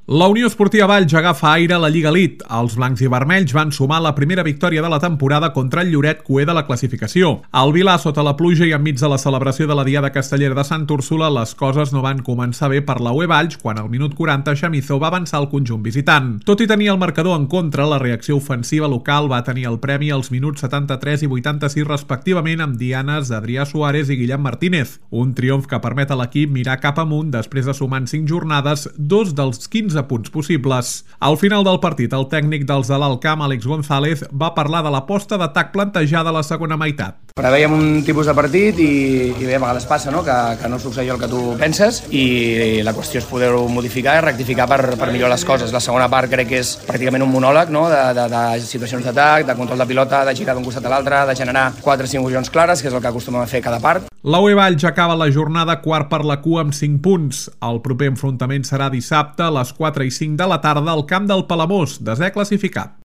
La Unió Esportiva Valls agafa aire a la Lliga Elite. Els blancs i vermells van sumar la primera victòria de la temporada contra el Lloret cuer de la classificació. Al Vilà, sota la pluja i enmig de la celebració de la Diada Castellera de Sant Úrsula, les coses no van començar bé per la UE Valls quan al minut 40 Chamizó va avançar el conjunt visitant. Tot i tenir el marcador en contra, la reacció ofensiva local va tenir el premi als minuts 73 i 86 respectivament amb dianes d'Adrià Suárez i Guillem Martínez. Un triomf que permet a l'equip mirar cap amunt després de sumar en 5 jornades 2 dels 15 punts possibles. Al final del partit, el tècnic dels de l'Alt Camp, Àlex González, va parlar de l'aposta d'atac plantejada a la segona meitat. Preveiem un tipus de partit i bé, a vegades passa, no? Que no succeeix el que tu penses i la qüestió és poder-ho modificar i rectificar per millorar les coses. La segona part crec que és pràcticament un monòleg, no? de situacions d'atac, de control de pilota, de girar d'un costat a l'altre, de generar 4 o 5 ocasions clares, que és el que acostumem a fer cada part. La UE Valls acaba la jornada quart per la cua amb 5 punts. El proper enfrontament serà dissabte a les 4 i 5 de la tarda al camp del Palamós, desè classificat.